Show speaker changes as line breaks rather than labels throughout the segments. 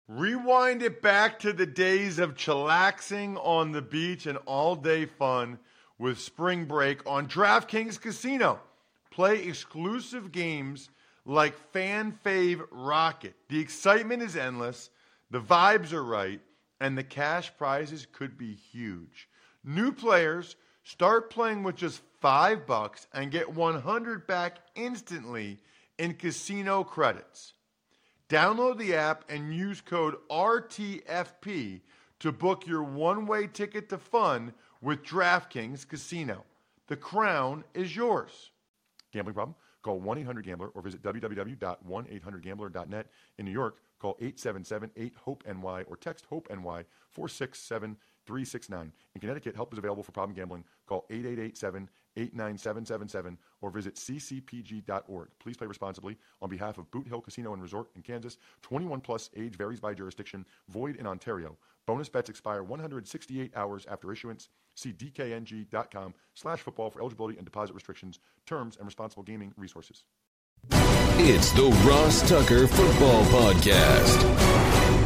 Rewind it back to the days of chillaxing on the beach and all-day fun with Spring Break on DraftKings Casino. Play exclusive games like Fan Fave Rocket. The excitement is endless, the vibes are right, and the cash prizes could be huge. New players start playing with just $5 and get $100 back instantly in casino credits. Download the app and use code RTFP to book your one-way ticket to fun with DraftKings Casino. The crown is yours. Gambling problem? Call 1-800-GAMBLER or visit www.1800gambler.net. In New York, call 877-8-HOPE-NY or text HOPE-NY 467-369. In Connecticut, help is available for problem gambling. Call 888-7-897-7777 or visit ccpg.org. Please play responsibly. On behalf of Boot Hill Casino and Resort in Kansas, 21 plus, age varies by jurisdiction, void in Ontario. Bonus bets expire 168 hours after issuance. See dkng.com/football for eligibility and deposit restrictions, terms, and responsible gaming resources.
It's the Ross Tucker Football Podcast.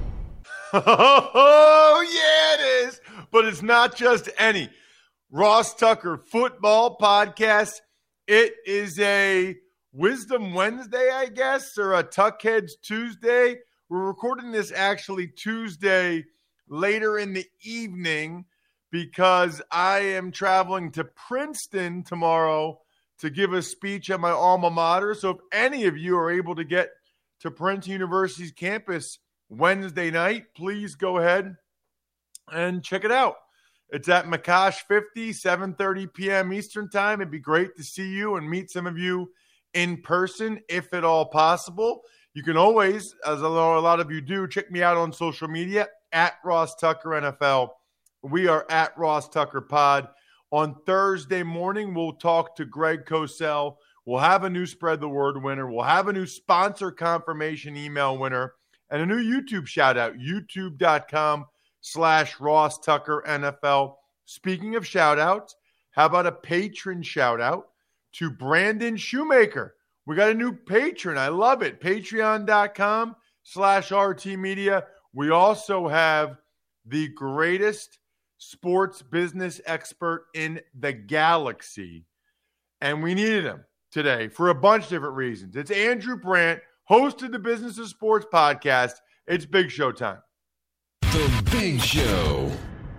Oh, yeah, it is. But it's not just any Ross Tucker Football Podcast. It is a Wisdom Wednesday, I guess, or a Tuckheads Tuesday. We're recording this actually Tuesday later in the evening because I am traveling to Princeton tomorrow to give a speech at my alma mater. So if any of you are able to get to Princeton University's campus Wednesday night, please go ahead and check it out. It's at McCosh 50, 7:30 p.m. Eastern Time. It'd be great to see you and meet some of you in person, if at all possible. You can always, as I know a lot of you do, check me out on social media at Ross Tucker NFL. We are at Ross Tucker Pod. On Thursday morning, we'll talk to Greg Cosell. We'll have a new Spread the Word winner. We'll have a new sponsor confirmation email winner and a new YouTube shout out, youtube.com/Ross Tucker NFL. Speaking of shout outs, how about a patron shout out to Brandon Shoemaker? We got a new patron. I love it. Patreon.com/RT Media. We also have the greatest sports business expert in the galaxy. And we needed him today for a bunch of different reasons. It's Andrew Brandt, host of the Business of Sports podcast. It's Big Show time.
The Big Show.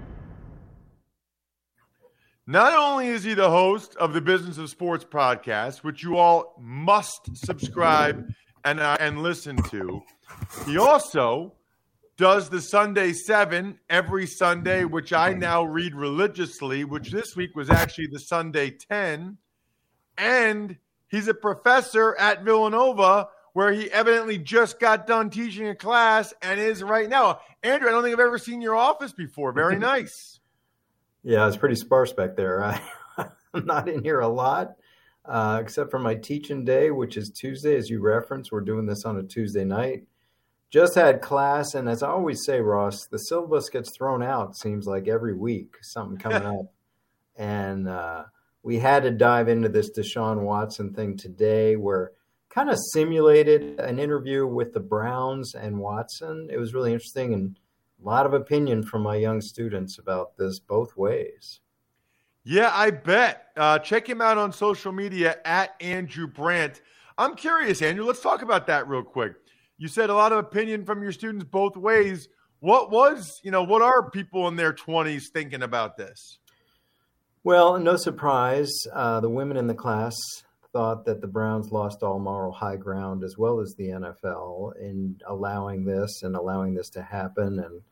Not only is he the host of the Business of Sports podcast, which you all must subscribe and listen to, he also does the Sunday 7 every Sunday, which I now read religiously, which this week was actually the Sunday 10. And he's a professor at Villanova, where he evidently just got done teaching a class and is right now. Andrew, I don't think I've ever seen your office before. Very nice.
Yeah, it's pretty sparse back there. I'm not in here a lot, except for my teaching day, which is Tuesday, as you referenced. We're doing this on a Tuesday night. Just had class, and as I always say, Ross, the syllabus gets thrown out, seems like every week, something coming up. And we had to dive into this Deshaun Watson thing today, where kind of simulated an interview with the Browns and Watson. It was really interesting, and a lot of opinion from my young students about this both ways.
Yeah, I bet. Check him out on social media at Andrew Brandt. I'm curious, Andrew, let's talk about that real quick. You said a lot of opinion from your students both ways. What are people in their 20s thinking about this?
Well, no surprise. The women in the class thought that the Browns lost all moral high ground, as well as the NFL, in allowing this to happen. And,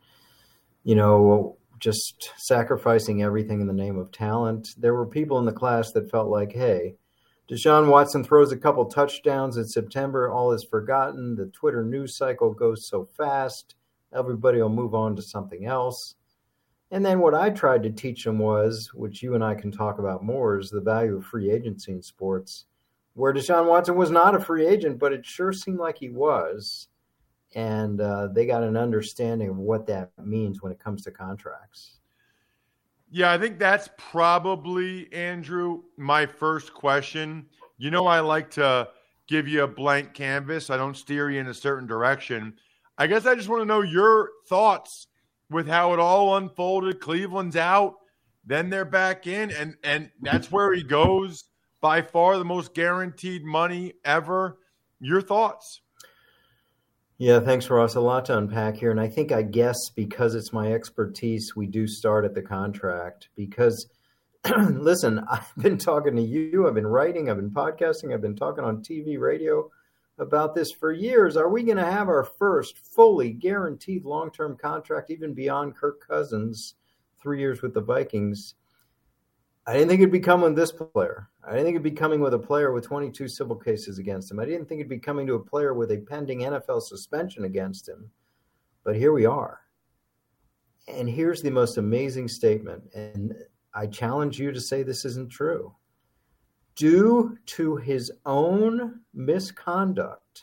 just sacrificing everything in the name of talent. There were people in the class that felt like, hey, Deshaun Watson throws a couple touchdowns in September, all is forgotten. The Twitter news cycle goes so fast. Everybody will move on to something else. And then what I tried to teach them was, which you and I can talk about more, is the value of free agency in sports, where Deshaun Watson was not a free agent, but it sure seemed like he was. And they got an understanding of what that means when it comes to contracts.
Yeah, I think that's probably, Andrew, my first question. I like to give you a blank canvas. I don't steer you in a certain direction. I guess I just want to know your thoughts with how it all unfolded. Cleveland's out, then they're back in, and that's where he goes. By far the most guaranteed money ever. Your thoughts?
Yeah, thanks, Ross. A lot to unpack here. And I guess because it's my expertise, we do start at the contract. Because, listen, I've been talking to you, I've been writing, I've been podcasting, I've been talking on TV, radio about this for years. Are we going to have our first fully guaranteed long-term contract, even beyond Kirk Cousins, 3 years with the Vikings? I didn't think it'd be coming with this player. I didn't think it'd be coming with a player with 22 civil cases against him. I didn't think it'd be coming to a player with a pending NFL suspension against him. But here we are. And here's the most amazing statement. And I challenge you to say this isn't true. Due to his own misconduct,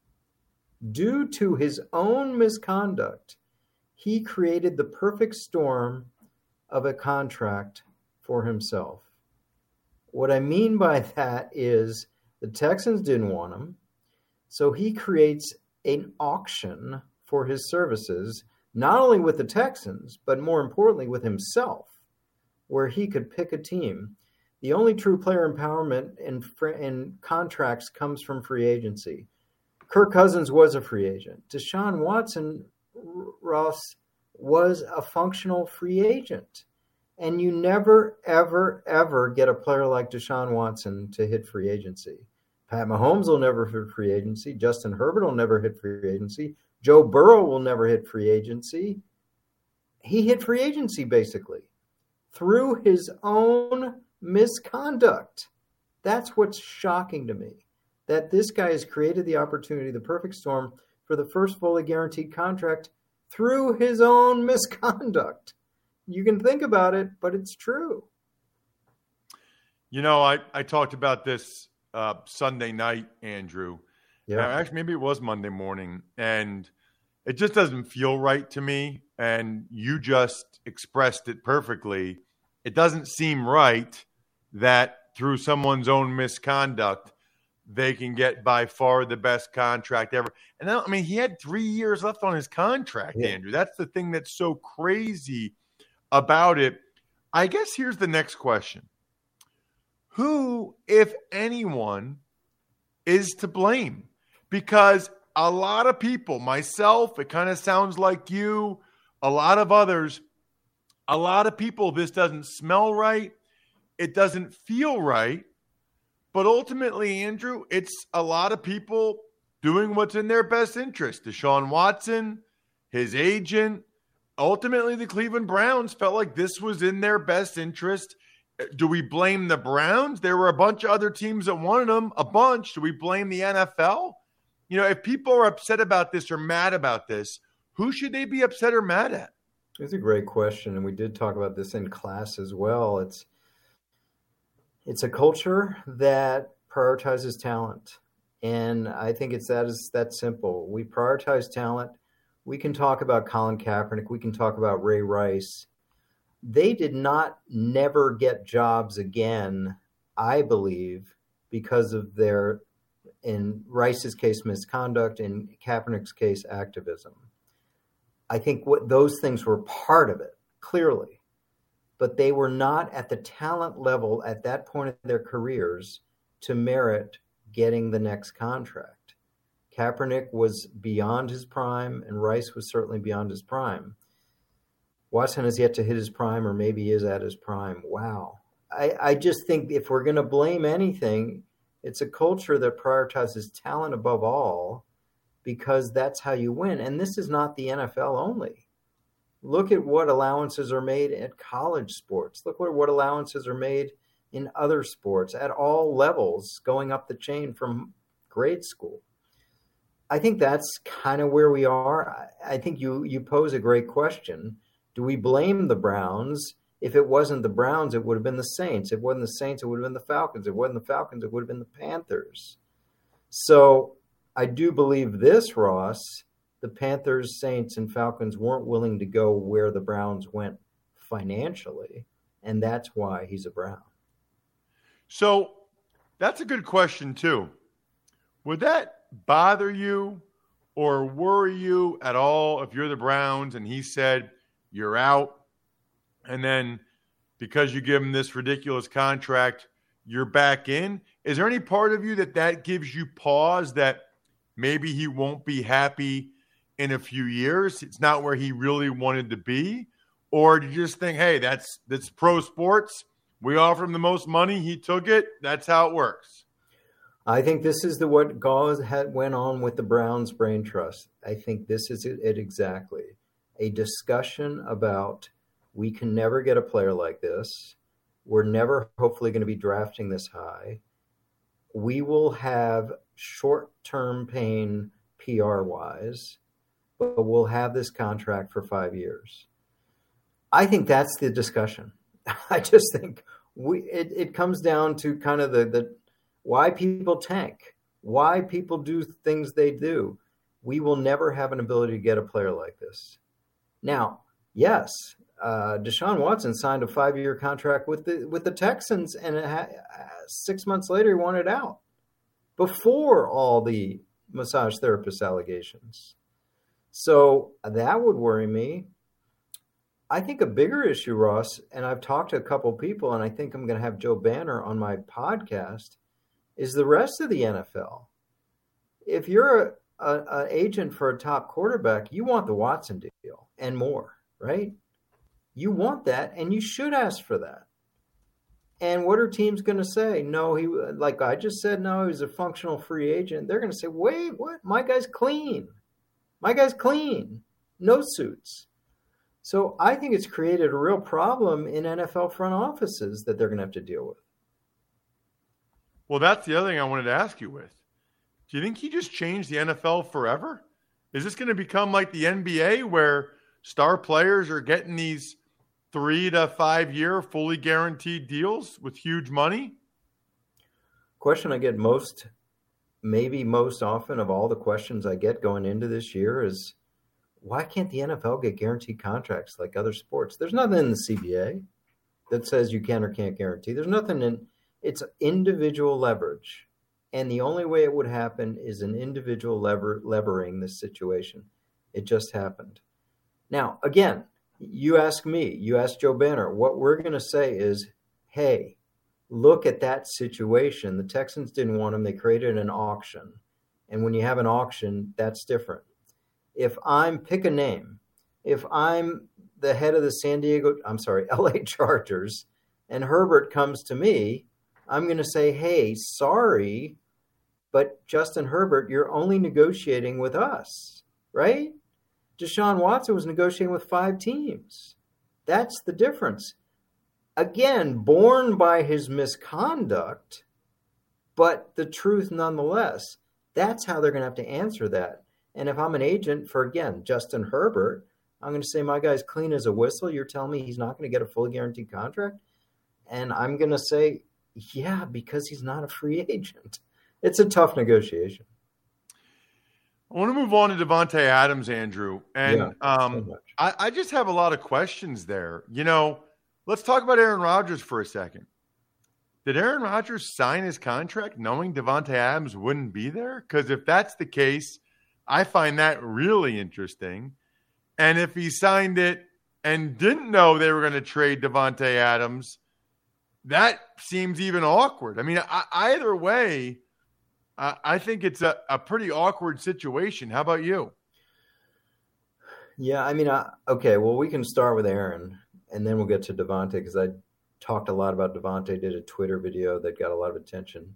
he created the perfect storm of a contract for himself. What I mean by that is the Texans didn't want him, so he creates an auction for his services, not only with the Texans, but more importantly with himself, where he could pick a team. The only true player empowerment in contracts comes from free agency. Kirk Cousins was a free agent. Deshaun Watson, Ross, was a functional free agent. And you never, ever, ever get a player like Deshaun Watson to hit free agency. Pat Mahomes will never hit free agency. Justin Herbert will never hit free agency. Joe Burrow will never hit free agency. He hit free agency, basically, through his own misconduct. That's what's shocking to me, that this guy has created the opportunity, the perfect storm, for the first fully guaranteed contract through his own misconduct. You can think about it, but it's true.
You know, I talked about this Sunday night, Andrew.
Yeah.
Actually, maybe it was Monday morning, and it just doesn't feel right to me. And you just expressed it perfectly. It doesn't seem right that through someone's own misconduct, they can get by far the best contract ever. And I mean, he had 3 years left on his contract,
Yeah.
Andrew. That's the thing that's so crazy about it. I guess here's the next question. Who, if anyone, is to blame? Because a lot of people, myself, it kind of sounds like you, a lot of others, a lot of people, this doesn't smell right. It doesn't feel right. But ultimately, Andrew, it's a lot of people doing what's in their best interest. Deshaun Watson, his agent, ultimately the Cleveland Browns felt like this was in their best interest. Do we blame the Browns? There were a bunch of other teams that wanted them, a bunch. Do we blame the NFL? You know, if people are upset about this or mad about this, who should they be upset or mad at?
It's a great question, and we did talk about this in class as well. It's a culture that prioritizes talent, and I think it's that simple. We prioritize talent. We can talk about Colin Kaepernick. We can talk about Ray Rice. They did not never get jobs again, I believe, because of their, in Rice's case, misconduct, in Kaepernick's case, activism. I think those things were part of it, clearly. But they were not at the talent level at that point in their careers to merit getting the next contract. Kaepernick was beyond his prime, and Rice was certainly beyond his prime. Watson has yet to hit his prime, or maybe is at his prime. Wow. I just think if we're going to blame anything, it's a culture that prioritizes talent above all, because that's how you win. And this is not the NFL only. Look at what allowances are made at college sports. Look what allowances are made in other sports at all levels, going up the chain from grade school. I think that's kind of where we are. I think you pose a great question. Do we blame the Browns? If it wasn't the Browns, it would have been the Saints. If it wasn't the Saints, it would have been the Falcons. If it wasn't the Falcons, it would have been the Panthers. So I do believe this, Ross. The Panthers, Saints, and Falcons weren't willing to go where the Browns went financially, and that's why he's a Brown.
So that's a good question, too. Would that bother you or worry you at all if you're the Browns and he said you're out, and then because you give him this ridiculous contract, you're back in? Is there any part of you that gives you pause that maybe he won't be happy in a few years? It's not where he really wanted to be? Or do you just think, hey, that's pro sports. We offered him the most money. He took it. That's how it works.
I think this is what went on with the Browns Brain Trust. I think this is it exactly. A discussion about we can never get a player like this. We're never hopefully going to be drafting this high. We will have short-term pain PR-wise, but we'll have this contract for 5 years. I think that's the discussion. I just think it comes down to kind of the why people tank, why people do things they do. We will never have an ability to get a player like this. Now, yes, Deshaun Watson signed a 5-year contract with the Texans, and 6 months later he wanted out before all the massage therapist allegations. So that would worry me. I think a bigger issue, Ross, and I've talked to a couple of people, and I think I'm going to have Joe Banner on my podcast, is the rest of the NFL. If you're an agent for a top quarterback, you want the Watson deal and more, right? You want that, and you should ask for that. And what are teams going to say? No, like I just said, no, he's a functional free agent. They're going to say, wait, what? My guy's clean. My guy's clean. No suits. So I think it's created a real problem in NFL front offices that they're going to have to deal with.
Well, that's the other thing I wanted to ask you with. Do you think he just changed the NFL forever? Is this going to become like the NBA where star players are getting these 3 to 5 year fully guaranteed deals with huge money?
Question I get maybe most often of all the questions I get going into this year is, why can't the NFL get guaranteed contracts like other sports? There's nothing in the CBA that says you can or can't guarantee. There's nothing in it's individual leverage. And the only way it would happen is an individual levering this situation. It just happened. Now, again, you ask me, you ask Joe Banner, what we're going to say is, hey, look at that situation. The Texans didn't want him. They created an auction. And when you have an auction, that's different. If pick a name, if I'm the head of the LA Chargers, and Herbert comes to me, I'm going to say, hey, sorry, but Justin Herbert, you're only negotiating with us, right? Deshaun Watson was negotiating with 5 teams. That's the difference. Again, born by his misconduct, but the truth nonetheless. That's how they're going to have to answer that. And if I'm an agent for, again, Justin Herbert, I'm going to say my guy's clean as a whistle. You're telling me he's not going to get a fully guaranteed contract? And I'm going to say, yeah, because he's not a free agent. It's a tough negotiation.
I want to move on to Davante Adams, Andrew. And I just have a lot of questions there. You know, let's talk about Aaron Rodgers for a second. Did Aaron Rodgers sign his contract knowing Davante Adams wouldn't be there? Because if that's the case, I find that really interesting. And if he signed it and didn't know they were going to trade Davante Adams, that seems even awkward. I mean, either way, I think it's a pretty awkward situation. How about you?
Yeah, I mean, okay, well, we can start with Aaron, and then we'll get to Davante, because I talked a lot about Davante, did a Twitter video that got a lot of attention.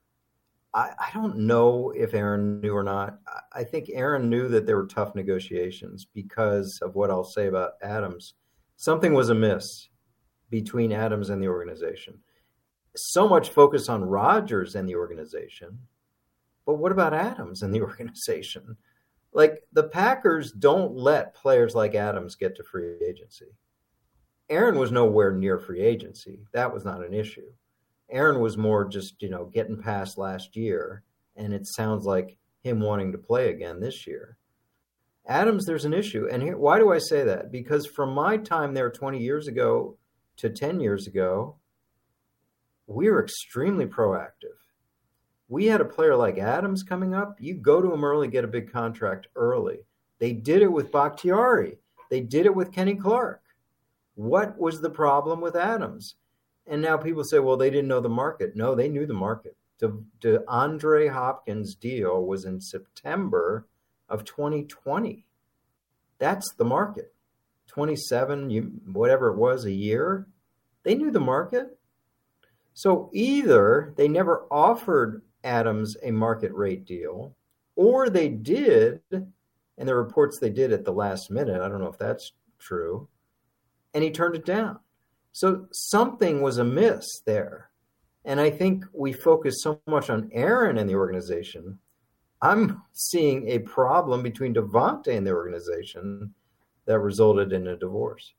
I don't know if Aaron knew or not. I think Aaron knew that there were tough negotiations because of what I'll say about Adams. Something was amiss between Adams and the organization. So much focus on Rodgers and the organization, but what about Adams and the organization? Like, the Packers don't let players like Adams get to free agency. Aaron was nowhere near free agency. That was not an issue. Aaron was more just, getting past last year, and it sounds like him wanting to play again this year. Adams, there's an issue. And here, why do I say that? Because from my time there 20 years ago to 10 years ago, we were extremely proactive. We had a player like Adams coming up. You go to him early, get a big contract early. They did it with Bakhtiari. They did it with Kenny Clark. What was the problem with Adams? And now people say, well, they didn't know the market. No, they knew the market. The Andre Hopkins deal was in September of 2020. That's the market. 27, whatever it was, a year. They knew the market. So either they never offered Adams a market rate deal, or they did, and the reports they did at the last minute. I don't know if that's true. And he turned it down. So something was amiss there. And I think we focus so much on Aaron and the organization. I'm seeing a problem between Davante and the organization that resulted in a divorce.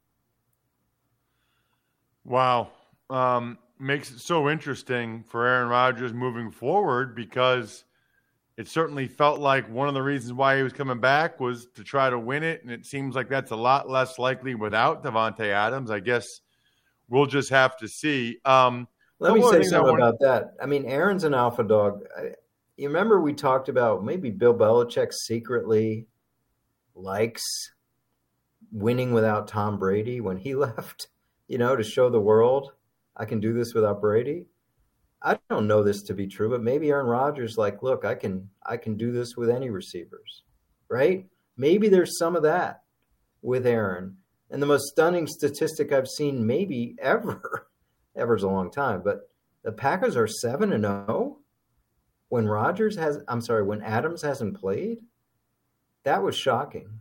Wow. Makes it so interesting for Aaron Rodgers moving forward, because it certainly felt like one of the reasons why he was coming back was to try to win it, and it seems like that's a lot less likely without Davante Adams. I guess we'll just have to see.
Let me say something about that. I mean, Aaron's an alpha dog. You remember we talked about maybe Bill Belichick secretly likes winning without Tom Brady when he left, to show the world, I can do this without Brady. I don't know this to be true, but maybe Aaron Rodgers look, I can do this with any receivers, right? Maybe there's some of that with Aaron. And the most stunning statistic I've seen maybe ever's a long time, but the Packers are 7-0 when when Adams hasn't played. That was shocking.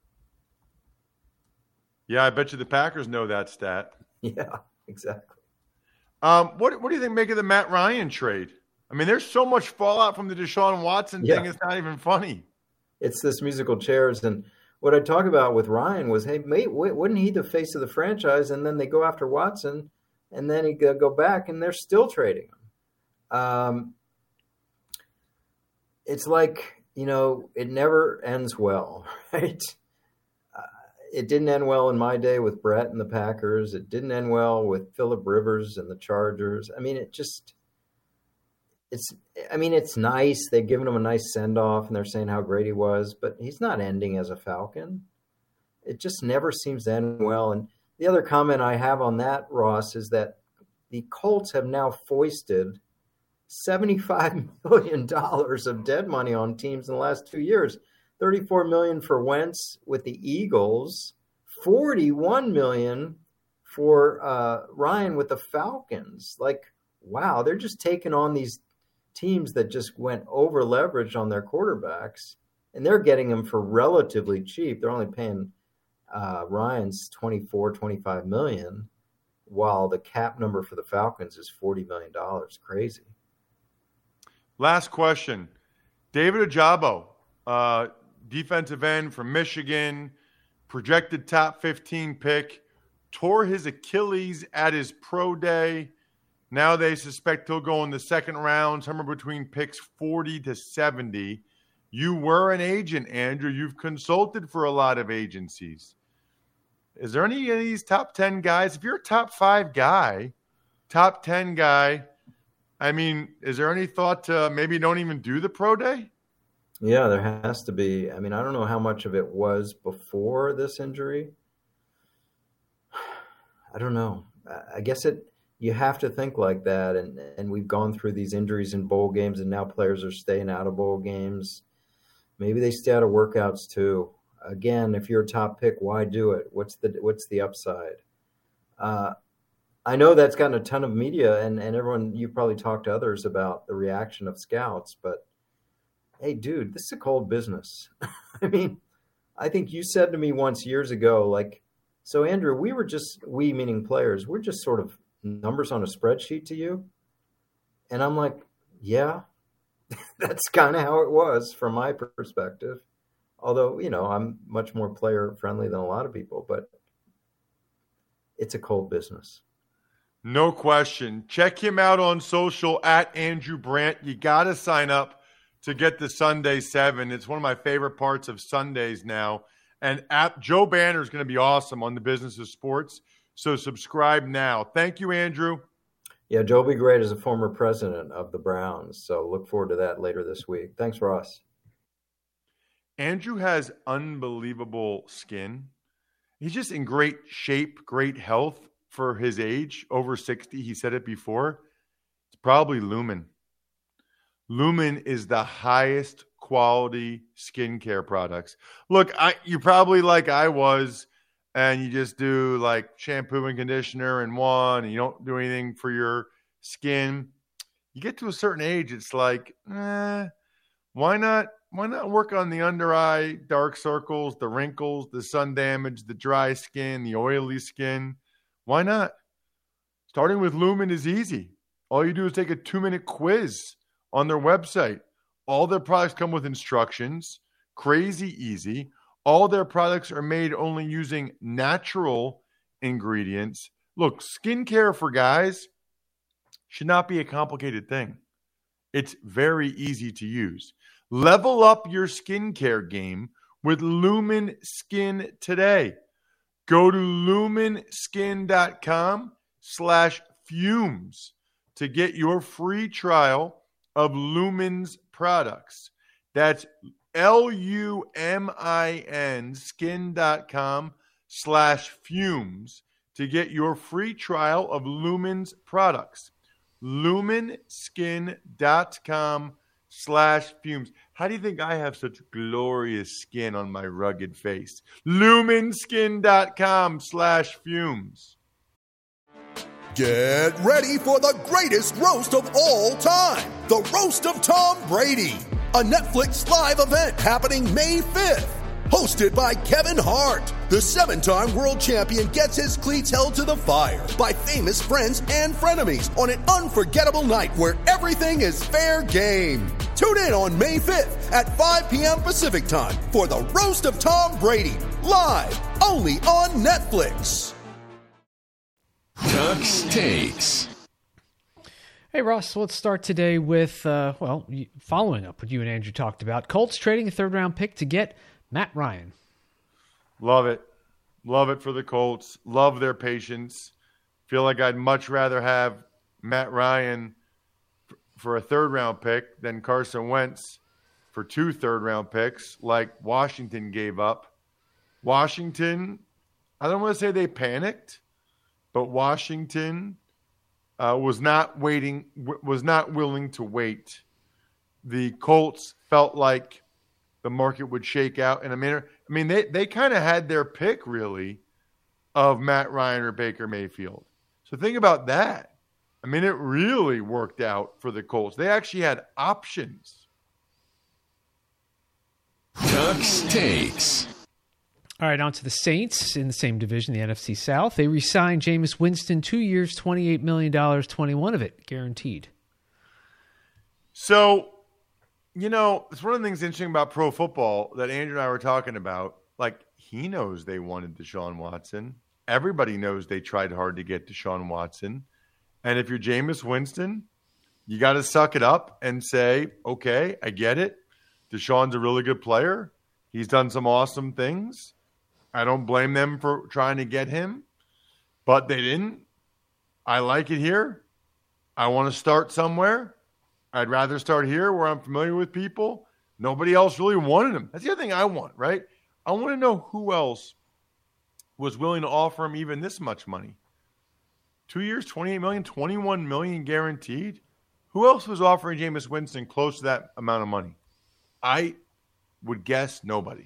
Yeah, I bet you the Packers know that stat.
Yeah, exactly.
What do you think make of the Matt Ryan trade? I mean, there's so much fallout from the Deshaun Watson thing. It's not even funny. It's
this musical chairs. And what I talk about with Ryan was, hey, mate, wasn't he the face of the franchise? And then they go after Watson, and then he go back, and they're still trading him. It's like, it never ends well, right? It didn't end well in my day with Brett and the Packers. It didn't end well with Phillip Rivers and the Chargers. I mean, it's nice. They've given him a nice send-off, and they're saying how great he was, but he's not ending as a Falcon. It just never seems to end well. And the other comment I have on that, Ross, is that the Colts have now foisted $75 million of dead money on teams in the last 2 years. $34 million for Wentz with the Eagles, $41 million for Ryan with the Falcons. Wow, they're just taking on these teams that just went over leveraged on their quarterbacks, and they're getting them for relatively cheap. They're only paying Ryan's $25 million, while the cap number for the Falcons is $40 million. Crazy.
Last question. David Ojabo, defensive end from Michigan, projected top 15 pick, tore his Achilles at his pro day. Now they suspect he'll go in the second round, somewhere between picks 40 to 70. You were an agent, Andrew. You've consulted for a lot of agencies. Is there any of these top 10 guys? If you're a top 5 guy, top 10 guy, I mean, is there any thought to maybe don't even do the pro day?
Yeah, there has to be. I mean, I don't know how much of it was before this injury. I don't know. I guess you have to think like that. And we've gone through these injuries in bowl games, and now players are staying out of bowl games. Maybe they stay out of workouts too. Again, if you're a top pick, why do it? What's the upside? I know that's gotten a ton of media, and everyone, you probably talked to others about the reaction of scouts, but hey, dude, this is a cold business. I mean, I think you said to me once years ago, so Andrew, we meaning players, we're just sort of numbers on a spreadsheet to you. And I'm like, yeah, that's kind of how it was from my perspective. Although, I'm much more player friendly than a lot of people, but it's a cold business.
No question. Check him out on social at Andrew Brandt. You got to sign up to get the Sunday 7. It's one of my favorite parts of Sundays now. And Joe Banner is going to be awesome on the Business of Sports. So subscribe now. Thank you, Andrew.
Yeah, Joby Great is a former president of the Browns, so look forward to that later this week. Thanks, Ross.
Andrew has unbelievable skin. He's just in great shape, great health for his age, over 60. He said it before. It's probably Lumen. Lumen is the highest quality skincare products. Look, you're probably like I was, and you just do like shampoo and conditioner in one, and you don't do anything for your skin. You get to a certain age, it's like, why not work on the under eye dark circles, the wrinkles, the sun damage, the dry skin, the oily skin? Why not? Starting with Lumen is easy. All you do is take a 2-minute quiz on their website. All their products come with instructions. Crazy easy. All their products are made only using natural ingredients. Look, skincare for guys should not be a complicated thing. It's very easy to use. Level up your skincare game with Lumen Skin today. Go to lumenskin.com/fumes to get your free trial of Lumen's products. That's LUMIN skin.com/fumes to get your free trial of Lumen's products. lumenskin.com/fumes. How do you think I have such glorious skin on my rugged face? lumenskin.com/fumes.
Get ready for the greatest roast of all time, the Roast of Tom Brady, a Netflix live event happening May 5th. Hosted by Kevin Hart, the 7-time world champion gets his cleats held to the fire by famous friends and frenemies on an unforgettable night where everything is fair game. Tune in on May 5th at 5 p.m. Pacific time for the Roast of Tom Brady, live only on Netflix.
Tuck's Takes.
Hey, Ross, let's start today with, following up what you and Andrew talked about. Colts trading a third-round pick to get Matt Ryan.
Love it. Love it for the Colts. Love their patience. Feel like I'd much rather have Matt Ryan for a third-round pick than Carson Wentz for 2 third-round picks like Washington gave up. Washington, I don't want to say they panicked, but Washington was not willing to wait. The Colts felt like the market would shake out in a manner. I mean, they kind of had their pick, really, of Matt Ryan or Baker Mayfield. So think about that. I mean, it really worked out for the Colts. They actually had options.
Tuck's Takes.
All right, on to the Saints in the same division, the NFC South. They re-signed Jameis Winston, 2 years, $28 million, 21 of it guaranteed.
So, it's one of the things interesting about pro football that Andrew and I were talking about. Like, he knows they wanted Deshaun Watson. Everybody knows they tried hard to get Deshaun Watson. And if you're Jameis Winston, you got to suck it up and say, okay, I get it. Deshaun's a really good player. He's done some awesome things. I don't blame them for trying to get him, but they didn't. I like it here. I want to start somewhere. I'd rather start here where I'm familiar with people. Nobody else really wanted him. That's the other thing I want, right? I want to know who else was willing to offer him even this much money. 2 years, $28 million, $21 million guaranteed. Who else was offering Jameis Winston close to that amount of money? I would guess nobody.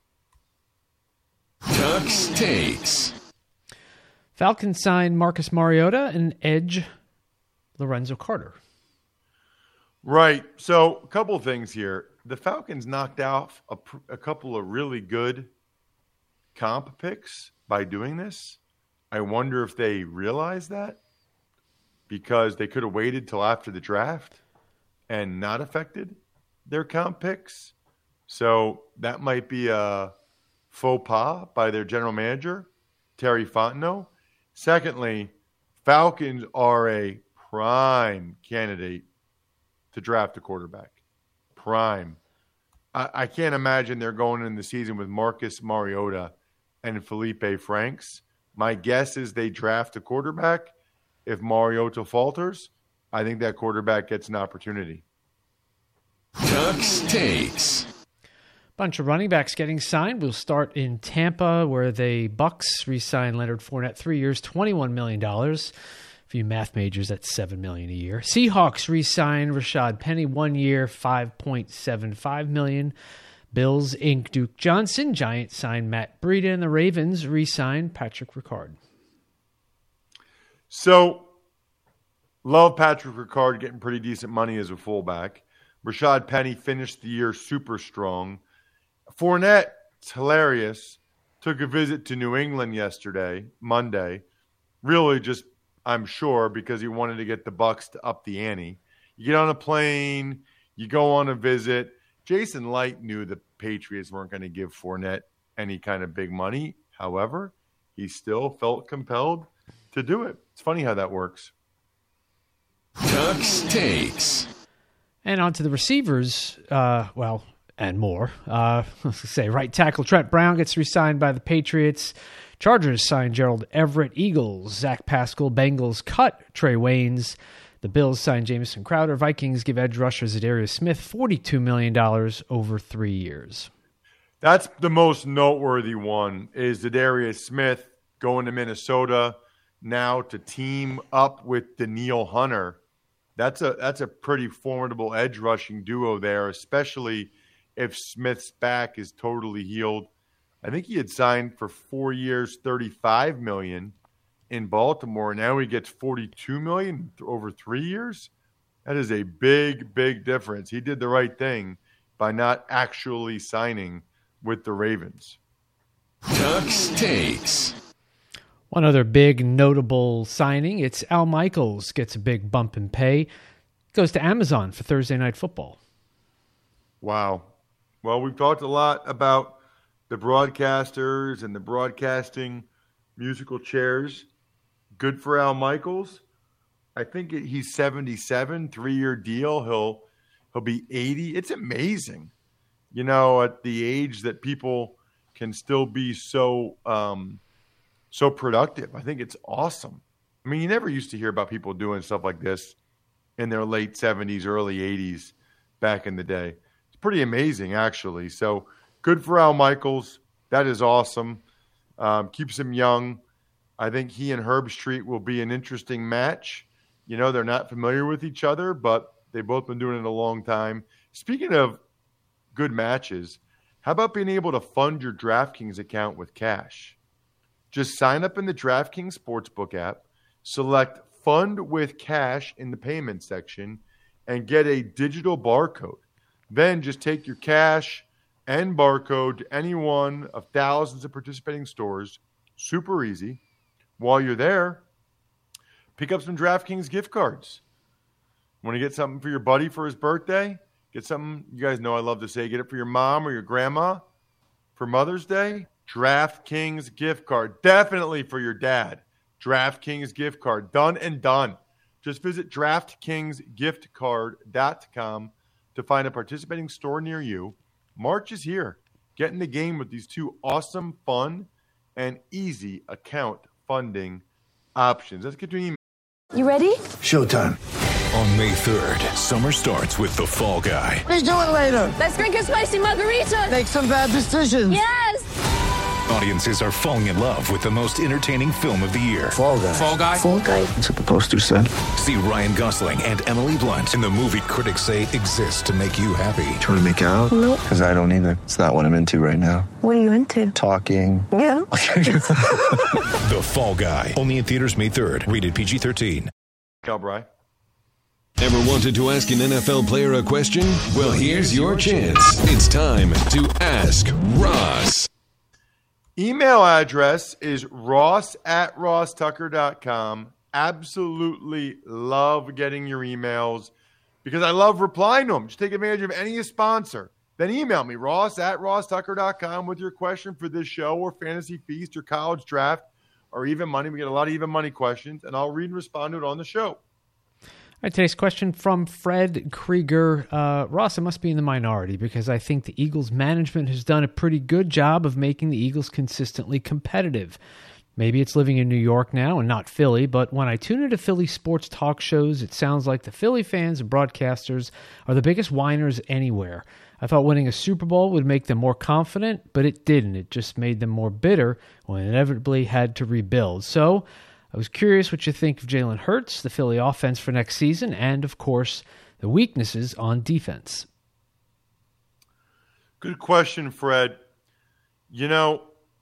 Tuck's Takes.
Falcons signed Marcus Mariota and edge Lorenzo Carter.
Right. So a couple of things here. The Falcons knocked off a couple of really good comp picks by doing this. I wonder if they realize that because they could have waited till after the draft and not affected their comp picks. So that might be a faux pas by their general manager, Terry Fontenot. Secondly, Falcons are a prime candidate to draft a quarterback. Prime. I can't imagine they're going in the season with Marcus Mariota and Felipe Franks. My guess is they draft a quarterback if Mariota falters, I think that quarterback gets an opportunity.
Tux Takes.
Bunch of running backs getting signed. We'll start in Tampa, where the Bucs re-signed Leonard Fournette, 3 years, $21 million. For you math majors, that's $7 million a year. Seahawks re-signed Rashad Penny, 1 year, $5.75 million. Bills ink Duke Johnson. Giants signed Matt Breida, and the Ravens re-signed Patrick Ricard.
So, love Patrick Ricard getting pretty decent money as a fullback. Rashad Penny finished the year super strong. Fournette, it's hilarious, took a visit to New England yesterday, Monday. Really just, I'm sure, because he wanted to get the Bucs to up the ante. You get on a plane, you go on a visit. Jason Light knew the Patriots weren't going to give Fournette any kind of big money. However, he still felt compelled to do it. It's funny how that works.
Tux Takes.
And on to the receivers, and more. Let's say right tackle Trent Brown gets re-signed by the Patriots. Chargers signed Gerald Everett. Eagles, Zach Pascal. Bengals cut Trey Waynes. The Bills signed Jamison Crowder. Vikings give edge rusher Zadarius Smith $42 million over 3 years.
That's the most noteworthy one, is Zadarius Smith going to Minnesota now to team up with Danielle Hunter. That's a pretty formidable edge rushing duo there, especially if Smith's back is totally healed. I think he had signed for 4 years, $35 million in Baltimore. Now he gets $42 million over 3 years. That is a big, big difference. He did the right thing by not actually signing with the Ravens.
Tux Takes.
One other big notable signing, it's Al Michaels gets a big bump in pay. Goes to Amazon for Thursday Night Football.
Wow. Well, we've talked a lot about the broadcasters and the broadcasting musical chairs. Good for Al Michaels. I think he's 77, 3-year deal. He'll be 80. It's amazing, at the age that people can still be so productive. I think it's awesome. I mean, you never used to hear about people doing stuff like this in their late 70s, early 80s back in the day. It's pretty amazing, actually. So good for Al Michaels. That is awesome. Keeps him young. I think he and Herb Street will be an interesting match. They're not familiar with each other, but they've both been doing it a long time. Speaking of good matches, how about being able to fund your DraftKings account with cash? Just sign up in the DraftKings Sportsbook app, select Fund with Cash in the payment section, and get a digital barcode. Then just take your cash and barcode to any one of thousands of participating stores. Super easy. While you're there, pick up some DraftKings gift cards. Want to get something for your buddy for his birthday? Get something, you guys know I love to say, get it for your mom or your grandma for Mother's Day. DraftKings gift card. Definitely for your dad. DraftKings gift card. Done and done. Just visit DraftKingsGiftCard.com to find a participating store near you. March is here. Get in the game with these two awesome, fun, and easy account funding options. Let's get to an email.
You ready?
Showtime.
On May 3rd, summer starts with The Fall Guy.
Let's do it later. Let's drink a spicy margarita. Make some bad decisions. Yes.
Audiences are falling in love with the most entertaining film of the year.
Fall Guy.
Fall Guy?
Fall guy.
That's what the poster said.
See Ryan Gosling and Emily Blunt in the movie critics say exists to make you happy.
Trying to make it out?
Nope.
Because I don't either. It's not what I'm into right now.
What are you into?
Talking.
Yeah.
The Fall Guy. Only in theaters May 3rd. Rated PG-13.
Bri.
Ever wanted to ask an NFL player a question? Well, here's your chance. It's time to Ask Ross.
Email address is ross@rosstucker.com. Absolutely love getting your emails because I love replying to them. Just take advantage of any sponsor. Then email me, ross@rosstucker.com, with your question for this show or Fantasy Feast or College Draft or Even Money. We get a lot of Even Money questions, and I'll read and respond to it on the show.
All right, today's question from Fred Krieger. Ross, I must be in the minority because I think the Eagles management has done a pretty good job of making the Eagles consistently competitive. Maybe it's living in New York now and not Philly, but when I tune into Philly sports talk shows, it sounds like the Philly fans and broadcasters are the biggest whiners anywhere. I thought winning a Super Bowl would make them more confident, but it didn't. It just made them more bitter when they inevitably had to rebuild. So I was curious what you think of Jalen Hurts, the Philly offense for next season, and, of course, the weaknesses on defense.
Good question, Fred. You know,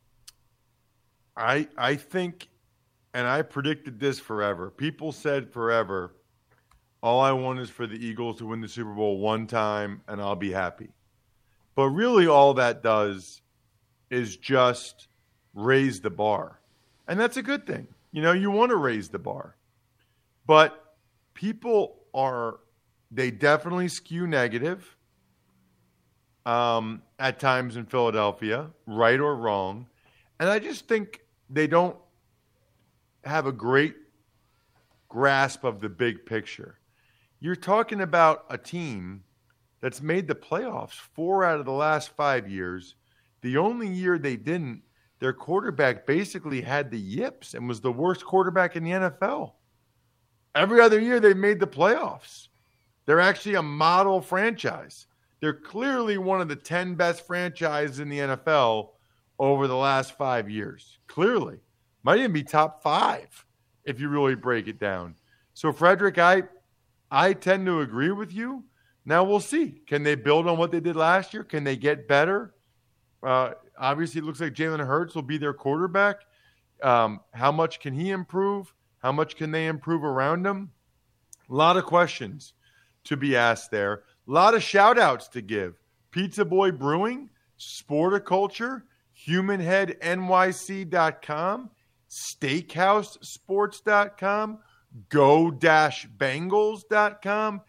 I think, and I predicted this forever. People said forever, all I want is for the Eagles to win the Super Bowl one time and I'll be happy. But really all that does is just raise the bar. And that's a good thing. You know, you want to raise the bar. But people they definitely skew negative at times in Philadelphia, right or wrong. And I just think they don't have a great grasp of the big picture. You're talking about a team that's made the playoffs 4 out of the last 5 years. The only year they didn't, their quarterback basically had the yips and was the worst quarterback in the NFL. Every other year they made the playoffs. They're actually a model franchise. They're clearly one of the 10 best franchises in the NFL over the last 5 years. Clearly. Might even be top 5 if you really break it down. So, Frederick, I tend to agree with you. Now we'll see. Can they build on what they did last year? Can they get better? Obviously, it looks like Jalen Hurts will be their quarterback. How much can he improve? How much can they improve around him? A lot of questions to be asked there. A lot of shout-outs to give. Pizza Boy Brewing, Sporticulture, HumanHeadNYC.com, SteakhouseSports.com, Go-Bengals.com,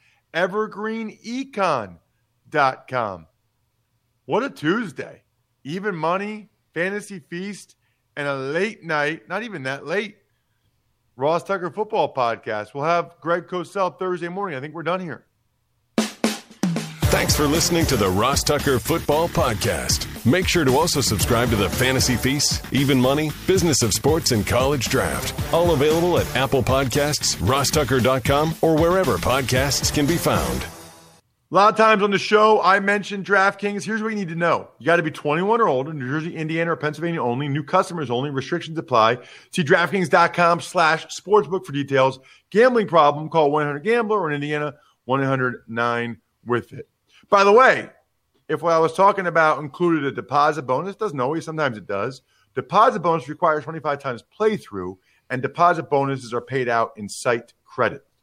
EvergreenEcon.com. What a Tuesday. Even money, fantasy feast, and a late night, not even that late, Ross Tucker Football Podcast. We'll have Greg Cosell Thursday morning. I think we're done here.
Thanks for listening to the Ross Tucker Football Podcast. Make sure to also subscribe to the Fantasy Feast, Even Money, Business of Sports, and College Draft. All available at Apple Podcasts, RossTucker.com, or wherever podcasts can be found.
A lot of times on the show, I mentioned DraftKings. Here's what you need to know. You got to be 21 or older, New Jersey, Indiana, or Pennsylvania only. New customers only. Restrictions apply. See DraftKings.com/sportsbook for details. Gambling problem, call 1-800-GAMBLER, or in Indiana, 1-800-9-WITH-IT. By the way, if what I was talking about included a deposit bonus, doesn't always, sometimes it does. Deposit bonus requires 25 times playthrough, and deposit bonuses are paid out in site credit.